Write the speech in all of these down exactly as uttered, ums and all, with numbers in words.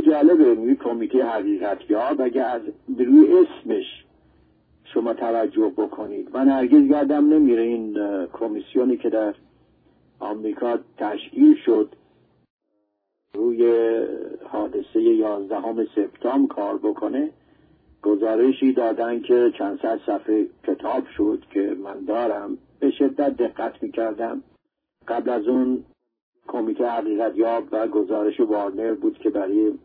جالبه می کمیته حقیقتیاب اگه از روی اسمش شما توجه بکنید، من هرگز یادم نمیره این کمیسیونی که در آمریکا تشکیل شد روی حادثه یازدهم سپتامبر کار بکنه، گزارشی دادن که چند صد صفحه کتاب شد که من دارم، به شدت دقت میکردم. قبل از اون کمیته حقیقتیاب و گزارش وارنر بود که برای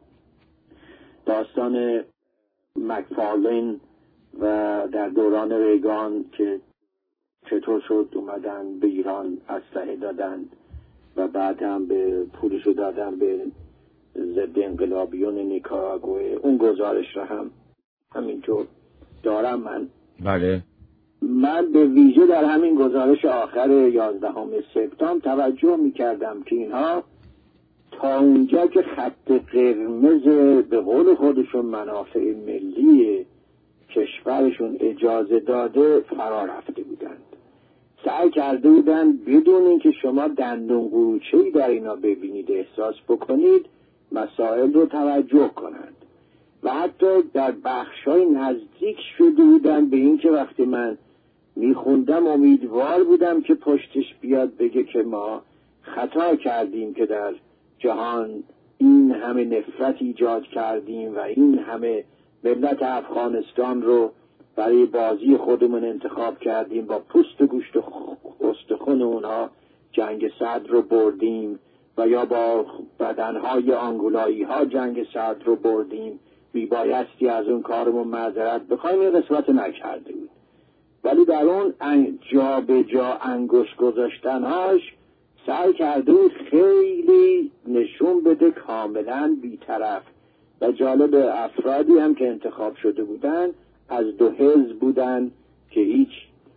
داستان مکفارلین و در دوران ریگان که چطور شد اومدن به ایران اسلحه دادن و بعد هم به پولشو دادن به ضد انقلابیون نیکاراگوئه، اون گزارش را هم همینطور دارم من. بله. من به ویژه در همین گزارش آخر یازدهم سپتامبر توجه میکردم که اینها تا اونجا که خط قرمز به قول خودشون منافع ملی کشورشون اجازه داده فرا رفته بودند. سعی کرده بودند بدون اینکه شما دندون قروچه‌ای در اینا ببینید احساس بکنید مسائل رو توجه کنند و حتی در بخشای نزدیک شده بودند به اینکه وقتی من میخوندم امیدوار بودم که پشتش بیاد بگه که ما خطا کردیم که در جهان این همه نفرت ایجاد کردیم و این همه ملت افغانستان رو برای بازی خودمون انتخاب کردیم، با پوست و گوشت و استخون اونها جنگ صدر رو بردیم و یا با بدنهای آنگولایی ها جنگ صدر رو بردیم، میبایستی از اون کارمون معذرت بخوایم. این قسمت نکرده بود، ولی در اون جا به جا انگشت گذاشتنهاش سعی کرده بود خیلی نشون بده کاملا بی‌طرف. و جالب افرادی هم که انتخاب شده بودن از دو حزب بودن که هیچ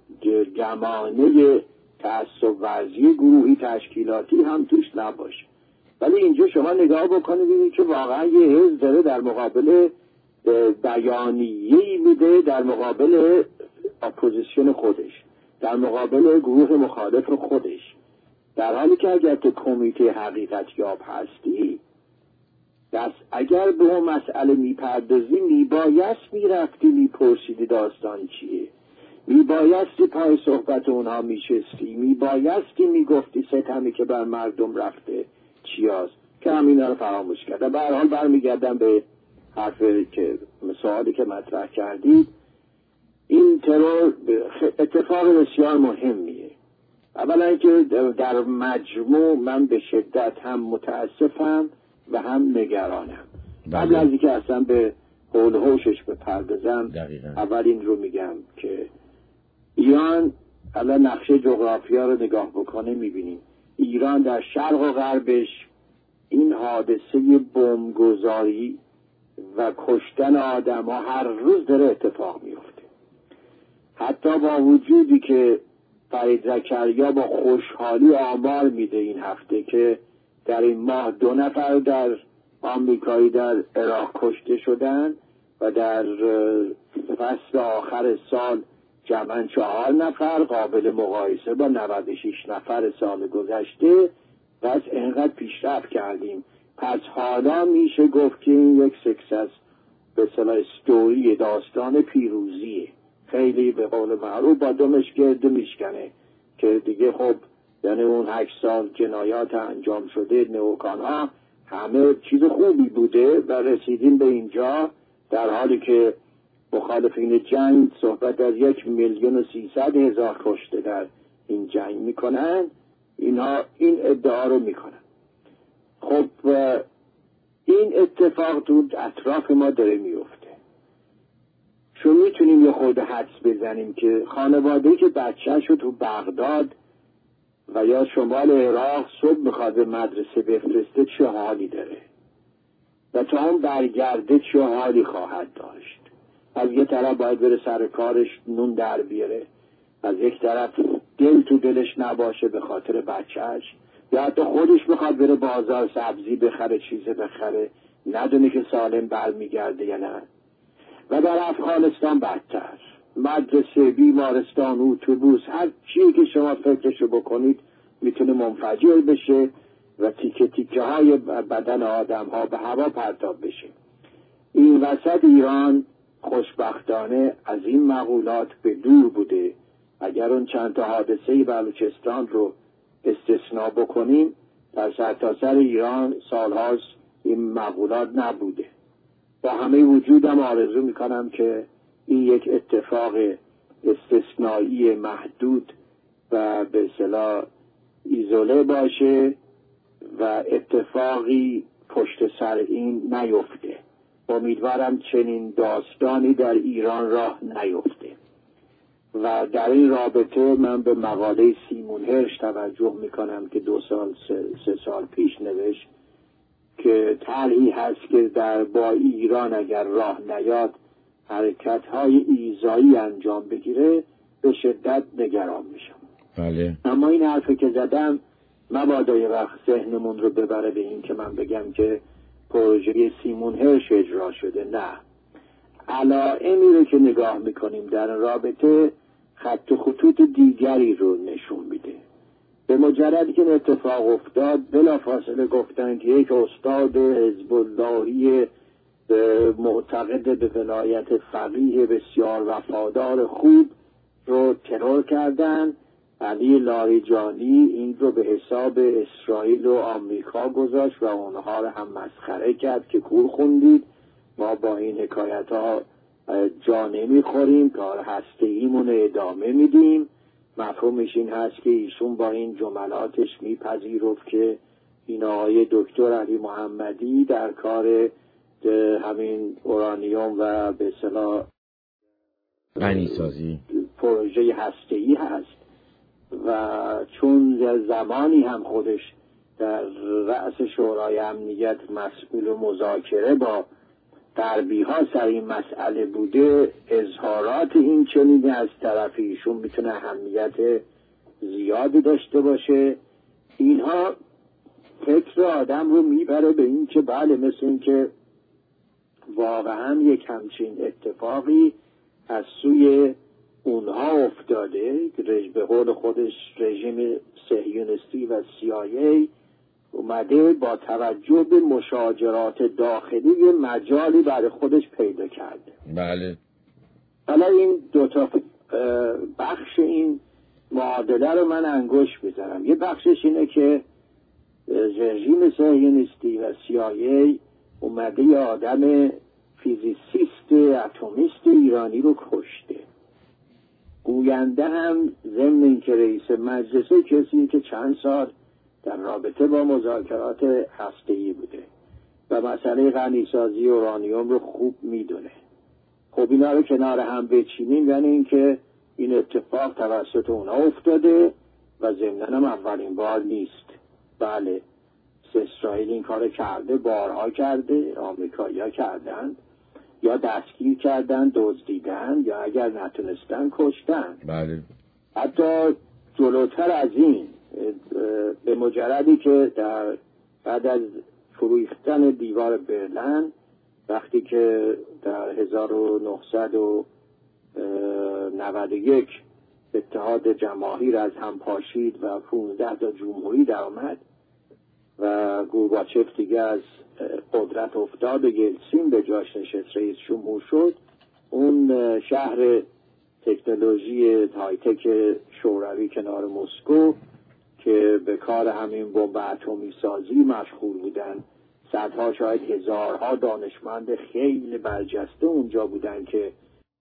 گمانه تعصب ورزی گروهی تشکیلاتی هم توش نباشه. ولی اینجا شما نگاه بکنید ببینید که واقعا یه حزب داره در مقابل بیانیه‌ای میده، در مقابل اپوزیسیون خودش، در مقابل گروه مخالف خودش، در حالی که اگر تو کمیته حقیقتیاب هستی دست اگر به اون مسئله میپردازی میبایست میرفتی میپرسیدی داستان چیه، میبایستی پای صحبت اونها میشستی، میبایستی میگفتی ستمی که بر مردم رفته چی هست، که همینا رو فراموش کرده. به هر حال برمیگردم به حرفی که سوالی که مطرح کردید. این ترور اتفاق بسیار مهمیه. اولا اینکه در مجموع من به شدت هم متاسفم و هم نگرانم. قبل از اینکه اصلا به حول هوشش بپردازم اول این رو میگم که ایران الان نقشه جغرافیا رو نگاه بکنه میبینیم ایران در شرق و غربش این حادثه بمبگذاری و کشتن آدم ها هر روز داره اتفاق میفته. حتی با وجودی که فرید زکریا با خوشحالی آمار میده این هفته که در این ماه دو نفر در آمریکایی در عراق کشته شدن و در فصل آخر سال جمعاً چهار نفر، قابل مقایسه با نود و شش نفر سال گذشته. پس اینقدر پیشرفت کردیم. پس حالا میشه گفت که این یک سکسس به اصطلاح استوری، داستان پیروزیه. خیلی به قول معروف با دمش گرد میشکنه که دیگه خب یعنی اون هشت سال جنایات انجام شده نئوکان ها همه چیز خوبی بوده و رسیدیم به اینجا، در حالی که مخالفین جنگ صحبت از یک میلیون و سیصد هزار کشته در این جنگ میکنن. اینها این ادعا رو میکنن. خب این اتفاق تو اطراف ما داره میفته. چون میتونیم یه خورده حدس بزنیم که خانواده‌ای که بچه‌شو تو بغداد و یا شمال عراق صبح میخواد به مدرسه بفرسته چه حالی داره و تا اون برگرده چه حالی خواهد داشت. از یه طرف باید بره سر کارش نون در بیاره، از یک طرف دل تو دلش نباشه به خاطر بچهش، یا حتی خودش بخواد بره بازار سبزی بخره، چیزی بخره، ندونه که سالم برمیگرده یا نه. و در افغانستان بدتر، مدرسه، بیمارستان، اتوبوس، هر چیزی که شما فکرشو بکنید میتونه منفجر بشه و تیکه تیکه های بدن آدم ها به هوا پرتاب بشه. این وسط ایران خوشبختانه از این مقولات به دور بوده. اگر اون چند تا حادثه بلوچستان رو استثناء بکنیم، در سرتاسر ایران سالهاست این مقولات نبوده. با همه وجودم آرزو میکنم که این یک اتفاق استثنایی محدود و به اصطلاح ایزوله باشه و اتفاقی پشت سر این نیفته. امیدوارم چنین داستانی در ایران راه نیفته. و در این رابطه من به مقاله سیمون هرش توجه میکنم که دو سال سه, سه سال پیش نوشت که طرحی هست که در با ایران اگر راه نیاد حرکت های ایذایی انجام بگیره به شدت نگران میشم. بله. اما این حرفی که زدم مبادا یه وقت ذهنمون رو ببره به این که من بگم که پروژه سیمون هرش اجرا شده. نه، علائمی رو که نگاه میکنیم در رابطه خط و خطوط دیگری رو نشون میده. به مجردی که اتفاق افتاد بلافاصله گفتن که یک استاد حزب اللهی معتقد به ولایت فقیه بسیار وفادار خوب رو ترور کردن. علی لاریجانی این رو به حساب اسرائیل و آمریکا گذاشت و اونها رو هم مسخره کرد که کور خوندید، ما با این حکایت ها جا نمیخوریم، کار هسته ایمون ادامه میدیم. مفهومش این هست که ایشون با این جملاتش میپذیرفت که این آقای دکتر علی محمدی در کار همین اورانیوم و به اصطلاح غنیسازی پروژه هسته‌ای هست و چون زمانی هم خودش در رأس شورای امنیت مسئول مذاکره با غربی ها سر این مسئله بوده، اظهارات این چنینی از طرف ایشون میتونه اهمیت زیادی داشته باشه. اینها فکر آدم رو میبره به این که بله، مثل این که واقعا یک همچین اتفاقی از سوی اونها افتاده که به قول خودش رژیم صهیونیستی و سی آی ای اومده با توجه به مشاجرات داخلی مجالی برای خودش پیدا کرده. بله. حالا این دوتا بخش این معادله رو من انگوش میذارم. یه بخشش اینه که رژیم صهیونیستی و سی آی ای اومده یه آدم فیزیسیست اتمیست ایرانی رو کشته. گوینده هم ضمن اینکه رئیس مجلسه کسی که چند سال در رابطه با مذاکرات هسته‌ای بوده و مسئله غنیسازی اورانیوم رو خوب میدونه. خب اینا رو کنار هم بچینیم، یعنی اینکه این اتفاق توسط اونا افتاده و ضمناً هم اولین بار نیست. بله، اسرائیل این کار کرده، بارها کرده، آمریکایی‌ها کردن یا دستگیر کردن، دزدیدن یا اگر نتونستن کشتن. بله. حتی جلوتر از این، به مجردی که در بعد از فروختن دیوار برلین، وقتی که در هزار و نهصد و نود و یک اتحاد جماهیر از هم پاشید و پانزده تا جمهوری در آمد و گورباچف دیگه از قدرت افتاد و یلتسین به جاش نشست رئیس جمهور شد، اون شهر تکنولوژی هایتک شوروی کنار مسکو که به کار همین بمب اتمی سازی مشغول بودن، صدها شاید هزارها دانشمند خیلی برجسته اونجا بودن که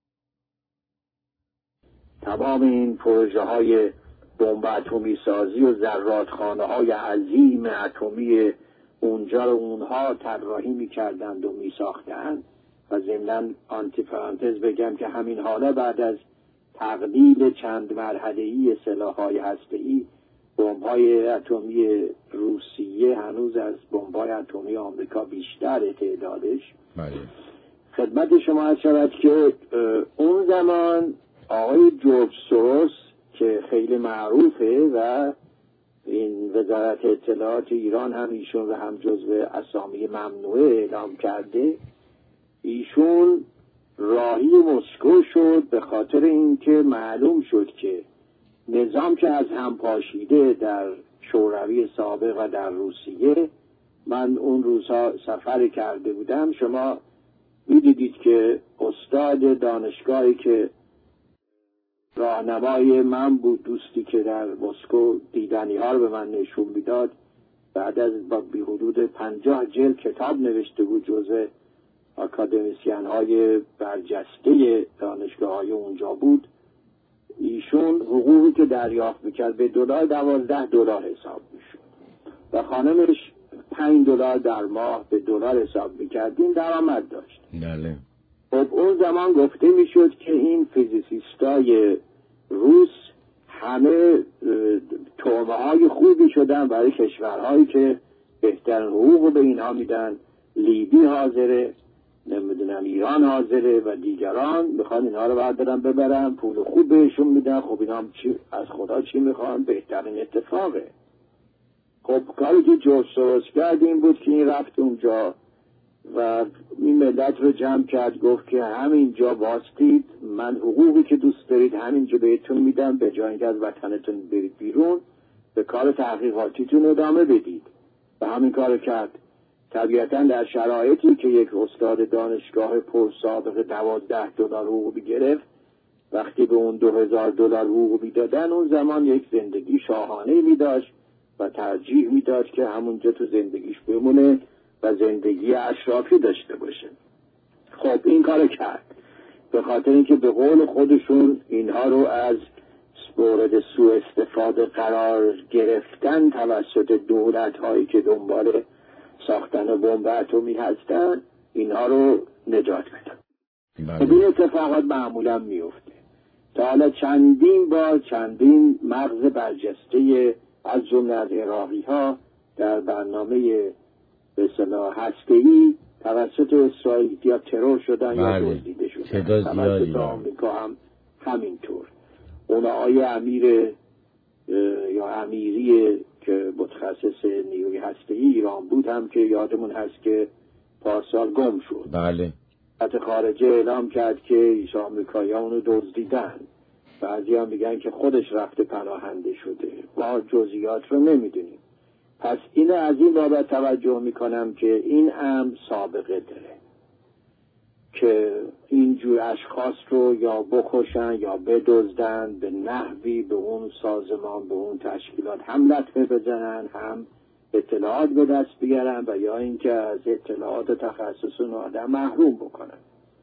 تمام این پروژه های بمب اتمی سازی و ذراتخانه های عظیم اتمی اونجا رو اونها طراحی می‌کردند و می‌ساختند. و ضمناً آنتی پرانتز بگم که همین حالا بعد از تقلیل چند مرحله‌ای سلاح‌های هسته‌ای، بمب‌های اتمی روسیه هنوز از بمب‌های اتمی آمریکا بیشتر تعدادش. بله. خدمت شما عرض شود که اون زمان آقای جورج سوروس که خیلی معروفه و این وزارت اطلاعات ایران هم ایشون رو هم جزو اسامی ممنوعه اعلام کرده، ایشون راهی مسکو شد به خاطر اینکه معلوم شد که نظام که از هم پاشیده در شوروی سابق و در روسیه. من اون روزها سفر کرده بودم. شما می‌دیدید که استاد دانشگاهی که راهنمای من بود، دوستی که در مسکو دیدنی ها رو به من نشون میداد، بعد از با بی حدود پنجاه جلد کتاب نوشته بود، جزء اکادمیسین های برجسته دانشگاه های اونجا بود. ایشون حقوقی که دریافت میکرد به دلار دوازده دلار حساب میشد و خانمش پنج دلار در ماه به دلار حساب میکردیم، درآمد داشت. بله. خب اون زمان گفته میشد که این فیزیسیستای روس همه تومه های خوبی شدن برای کشورهایی که بهترین حقوق به اینها میدن. لیبی حاضره، نمیدونم ایران حاضره و دیگران میخوان اینها رو بردارن ببرن، پول خوب بهشون میدن. خب اینا چی از خدا چی میخوان؟ بهترین اتفاقه. خب کاری که جورج سوروس کرد این بود که این رفت اونجا و این ملت رو جمع کرد، گفت که همینجا باستید، من حقوقی که دوست دارید همینجا بهتون میدم، به جای اینکه از وطنتون برید بیرون به کار تحقیقاتیتون ادامه بدید. و همین کار کرد. طبیعتا در شرایطی که یک استاد دانشگاه پر سابقه دوازده دلار حقوقی گرفت، وقتی به اون دو هزار دلار حقوقی دادن، اون زمان یک زندگی شاهانه می داشت و ترجیح می داد که همونجا تو زندگیش بمونه و زندگی اشرافی داشته باشه. خب این کار کرد به خاطر اینکه به قول خودشون اینها رو از مورد سوء استفاده قرار گرفتن توسط دولت هایی که دنبال ساختن بمب اتمی هستن، اینها رو نجات بدن. خب این اتفاقات معمولا میفته. تا حالا چندین بار چندین مغز برجسته از جمله از عراقی ها در برنامه به اصطلاح هسته‌ای توسط اسرائیل یا ترور شدن یا دزدیده شدن. توسط آمریکا هم همینطور. اون آقای امیر یا امیری که متخصص نیروی هسته‌ای ایران بود هم که یادمون هست که پارسال گم شد. بله. وزارت خارجه اعلام کرد که ایش آمریکایی‌ها اونو دزدیدن. بعضی هم میگن که خودش رفته پناهنده شده. ما جزئیات رو نمیدونیم. پس اینو از این بابت توجه میکنم که این امر سابقه داره که اینجور اشخاص رو یا بکشن یا بدزدن، به نحوی به اون سازمان به اون تشکیلات هم لطمه بزنن، هم اطلاعات به دست بیارن و یا اینکه از اطلاعات و تخصص اون آدم محروم بکنن.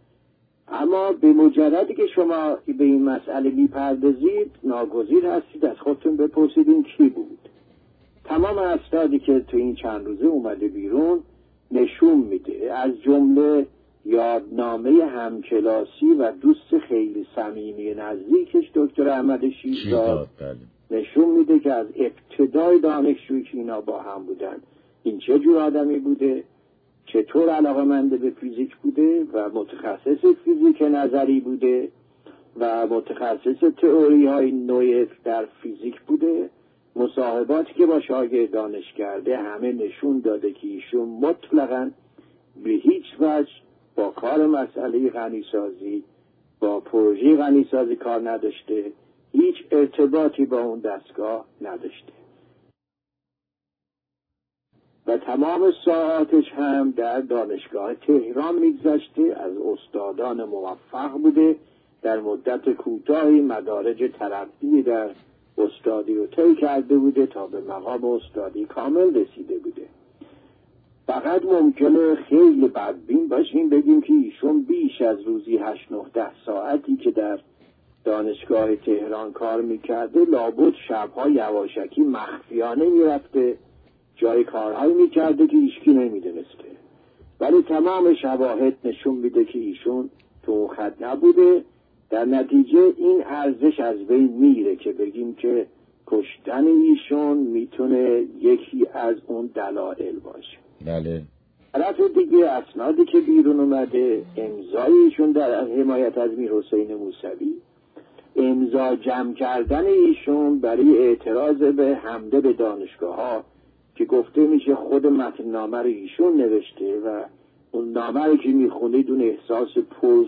اما به مجردی که شما به این مسئله میپردازید، ناگزیر هستید از خودتون بپرسید این کی بود. تمام اسنادی که تو این چند روزه اومده بیرون نشون میده، از جمله یادنامه همکلاسی و دوست خیلی صمیمی نزدیکش دکتر احمد شیرزاد نشون میده که از ابتدای دانشجویی که اینا با هم بودن این چه جور آدمی بوده، چطور علاقه‌مند به فیزیک بوده و متخصص فیزیک نظری بوده و متخصص تئوری های نوع در فیزیک بوده. مصاحباتی که با شاگردانش کرده همه نشون داده که ایشون مطلقاً به هیچ وجه با کار مسئله غنیسازی با پروژه غنیسازی کار نداشته، هیچ ارتباطی با اون دستگاه نداشته و تمام ساعاتش هم در دانشگاه تهران میگذشته. از استادان موفق بوده، در مدت کوتاهی مدارج ترقی در استادی رو طی کرده بوده تا به مقام استادی کامل رسیده بوده. فقط ممکنه خیلی بدبین باشیم بگیم که ایشون بیش از روزی هشت نه ده ساعتی که در دانشگاه تهران کار میکرده لابد شبها یواشکی مخفیانه میرفته جای کارهایی میکرده که هیچکی نمیدونسته، ولی تمام شواهد نشون میده که ایشون تو خط نبوده. در نتیجه این ارزش از بین میره که بگیم که کشتن ایشون میتونه یکی از اون دلایل باشه. بله. طرف دیگه اسنادی که بیرون اومده، امضایشون در حمایت از میر حسین موسوی، امضا جمع کردن ایشون برای اعتراض به حمله به دانشگاه ها که گفته میشه خود متن نامه رو ایشون نوشته و اون نامه رو که میخونید اون احساس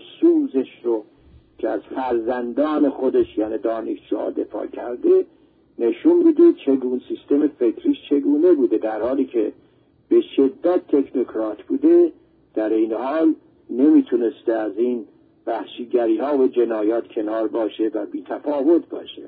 پرسوزش رو که از فرزندان خودش یعنی دانشجوها دفاع کرده نشون میده چگونه سیستم فکریش چگونه بوده. در حالی که به شدت تکنوکرات بوده، در این حال نمیتونسته از این وحشیگری ها و جنایات کنار باشه و بی تفاوت باشه.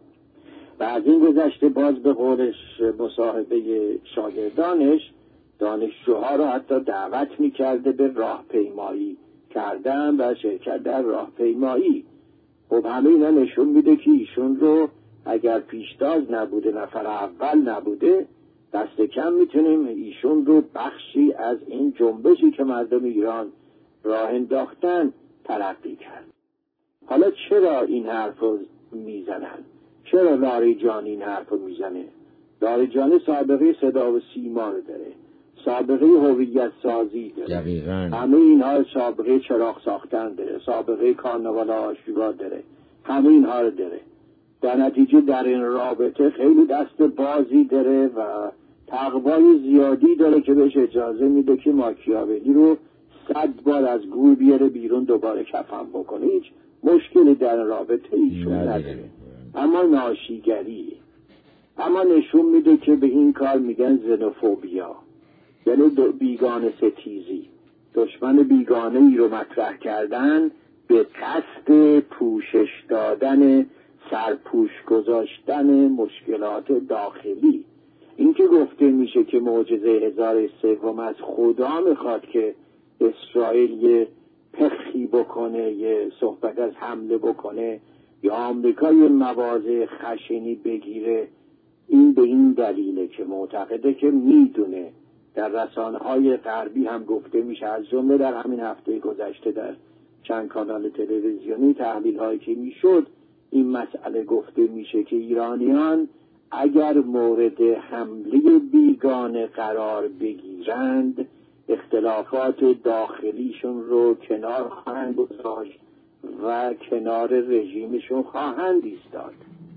و از این گذشته باز به قولش مصاحبه شاگردانش دانشجوها را حتی دعوت میکرده به راهپیمایی کردن و شرکت در راهپیمایی. خب همه اینا نشون میده که ایشون رو اگر پیشتاز نبوده، نفر اول نبوده، دست کم میتونیم ایشون رو بخشی از این جنبشی که مردم ایران راه انداختن تلقی کرد. حالا چرا این حرف رو میزنن؟ چرا لاریجانی این حرف رو میزنه؟ لاریجانی سابقه صدا و سیما رو داره، سابقه هویت سازی داره، دقیقاً همه اینها سابقه چراغ ساختن داره، سابقه کارناوال آشورا داره، همه اینها رو داره. در نتیجه در این رابطه خیلی دست بازی داره و تقوای زیادی داره که بهش اجازه میده که ماکیاولی رو صد بار از گور بیاره بیرون دوباره کفن بکنه. هیچ مشکلی در رابطه ایشون نداره، اما ناشیگری. اما نشون میده که به این کار میگن زنوفوبیا، یعنی بیگانه ستیزی، دشمن بیگانه ای رو مطرح کردن به قصد پوشش دادن، سرپوش گذاشتن مشکلات داخلی. این که گفته میشه که معجزه هزار سوم از خدا میخواد که اسرائیل یه پخی بکنه، یه صحبت از حمله بکنه یا آمریکا یه مواضع خشنی بگیره، این به این دلیله که معتقده که میدونه. در رسانه‌های غربی هم گفته میشه، از جمله در همین هفته گذشته در چند کانال تلویزیونی تحلیل هایی که میشد این مسئله گفته میشه که ایرانیان اگر مورد حمله بیگانه قرار بگیرند اختلافات داخلیشون رو کنار خواهند گذاشت و کنار رژیمشون خواهند ایستاد.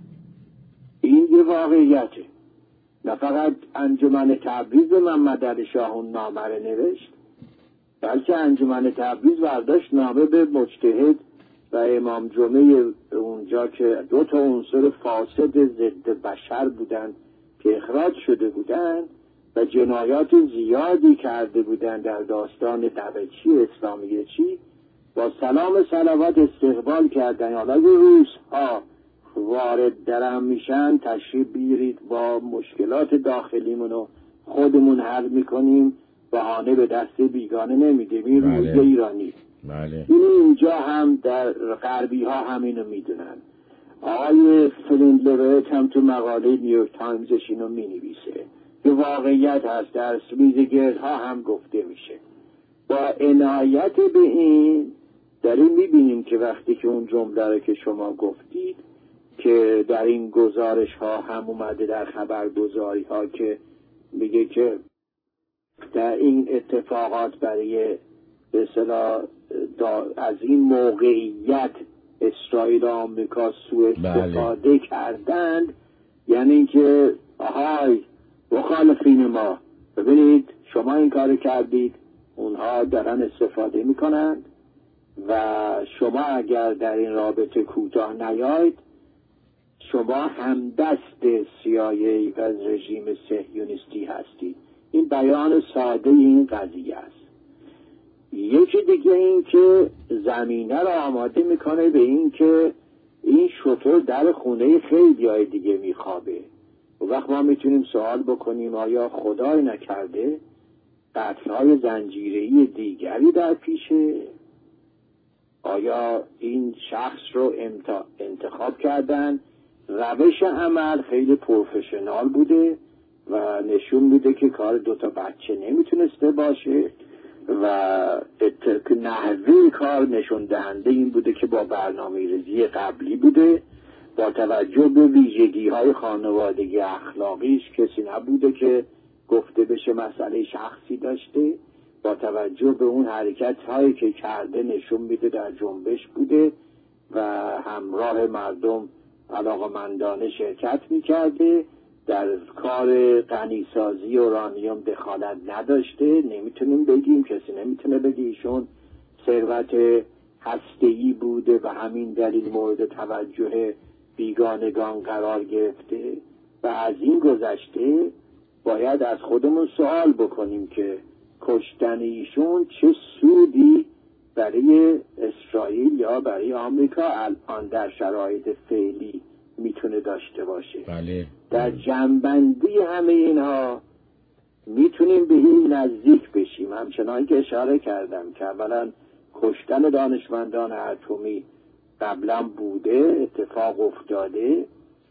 این یه واقعیته. نه فقط انجمن تبریز محمد علی شاه اون نامه رو نوشت، بلکه انجمن تبریز برداشت نامه به مجتهد و امام جمعه اونجا که دو تا عنصر فاسد ضد بشر بودن که اخراج شده بودن و جنایات زیادی کرده بودن در داستان دبچی اسلامی چی، با سلام صلوات استقبال کردن. حالا اگه روس ها وارد درم میشن تشریف بیارید، با مشکلات داخلیمونو خودمون حل میکنیم، بهانه به دست بیگانه نمیدیم. این بله. روی ایرانی. بله. این اینجا هم در غربی ها همینو میدونن. آقای فلینلویت هم تو مقاله نیویورک تایمزش اینو مینویسه که واقعیت هست، در سمیزگرد ها هم گفته میشه. با عنایت به این داریم میبینیم که وقتی که اون جمله رو که شما گفتید که در این گزارش ها هم اومده، در خبرگزاری ها که میگه که در این اتفاقات برای به اصطلاح از این موقعیت اسرائیل و آمریکا سوء استفاده بله. کردند، یعنی اینکه آهای مخالفین ما ببینید شما این کار کردید، اونها دارن استفاده میکنند و شما اگر در این رابطه کوتاه نیاید شما همدست سی آی ای و رژیم صهیونیستی هستید. این بیان ساده این قضیه است. یکی دیگه این که زمینه رو آماده میکنه به این که این شطور در خونه خیلی های دیگه میخوابه. و وقت ما میتونیم سوال بکنیم آیا خدای نکرده قتل‌های زنجیره‌ای دیگری در پیشه؟ آیا این شخص رو انتخاب کردن؟ روش عمل خیلی پروفشنال بوده و نشون میده که کار دوتا بچه نمیتونسته باشه و نحوه کار نشون دهنده این بوده که با برنامه ریزی قبلی بوده، با توجه به ویژگی های خانوادگی اخلاقیش کسی نبوده که گفته بشه مسئله شخصی داشته، با توجه به اون حرکت هایی که کرده نشون میده در جنبش بوده و همراه مردم علاقمندانه شرکت میکرده، در کار غنیسازی اورانیوم دخالت نداشته. نمیتونیم بگیم، کسی نمیتونه بگه ایشون ثروت هسته‌ای بوده و همین دلیل مورد توجه بیگانگان قرار گرفته و از این گذشته باید از خودمون سوال بکنیم که کشتن ایشون چه سودی برای اسرائیل یا برای آمریکا الان در شرایط فعلی میتونه داشته باشه. بله. در جنبندی همه اینها میتونیم به این نزدیک بشیم، همچنان که اشاره کردم که اولا کشتن دانشمندان اتمی قبلا بوده، اتفاق افتاده،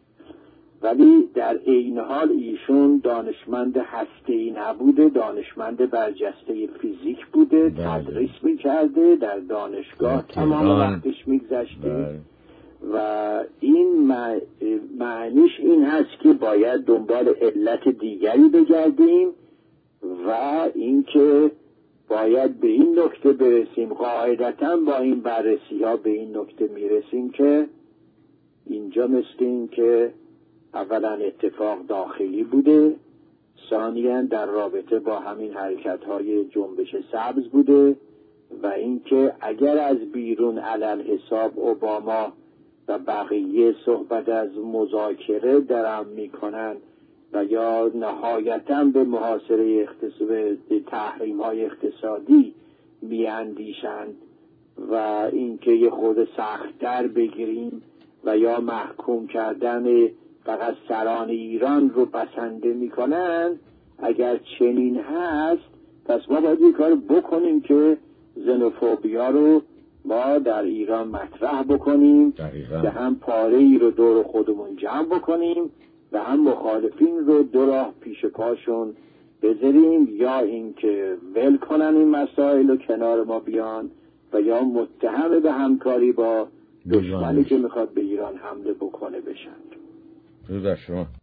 ولی در عین حال ایشون دانشمند هسته‌ای نبوده، دانشمند برجسته فیزیک بوده. بله. تدریس میکرده در دانشگاه، تمام وقتش میگذشته. بله. و این معنیش این هست که باید دنبال علت دیگری بگردیم و اینکه باید به این نکته برسیم، قاعدتاً با این بررسی ها به این نکته میرسیم که اینجا مثل این که اولا اتفاق داخلی بوده، ثانیاً در رابطه با همین حرکت های جنبش سبز بوده و اینکه اگر از بیرون علل حساب اوباما و بقیه صحبت از مذاکره درم میکنن و یا نهایتاً به محاصره اقتصادی، تحریم های اقتصادی میاندیشند و اینکه یه خود سخت‌تر بگیریم و یا محکوم کردن فقط سران ایران رو بسنده میکنن، اگر چنین هست پس ما باید یه کار بکنیم که زنوفوبیا رو ما در ایران مطرح بکنیم که هم پاره ای رو دور خودمون جمع بکنیم و هم مخالفین رو دو راه پیش پاشون بذاریم، یا اینکه ول کنن این مسائل و کنار ما بیان و یا متهم به همکاری با دشمنی که میخواد به ایران حمله بکنه بشن. درود بر شما.